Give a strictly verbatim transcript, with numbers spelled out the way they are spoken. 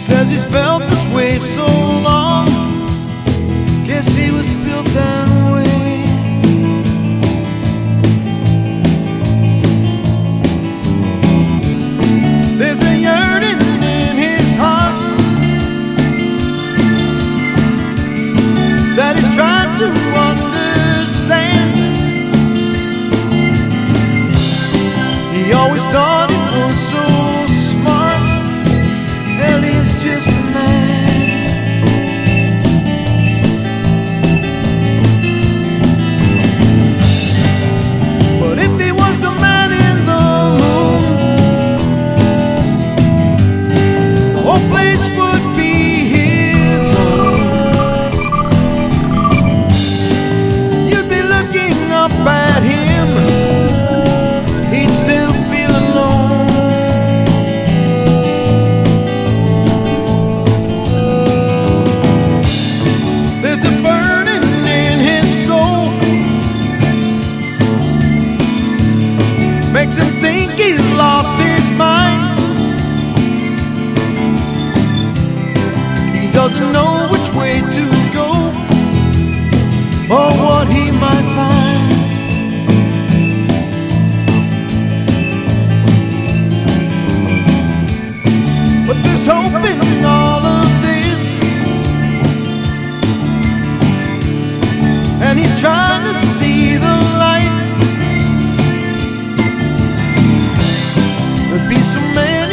Says he's felt this way so long, guess he was built that way. There's a yearning in his heart that he's trying to understand. He always thought he was so smart, hell, he's just a man. But if he was the man in the moon, the whole place would be his own. You'd be looking up at him, he'd still feel alone. There's a burning in his soul, makes him think he's lost his mind. He doesn't know which way to go or what he might find. But there's hope in all of this, and he's trying to see the light. There'd be so many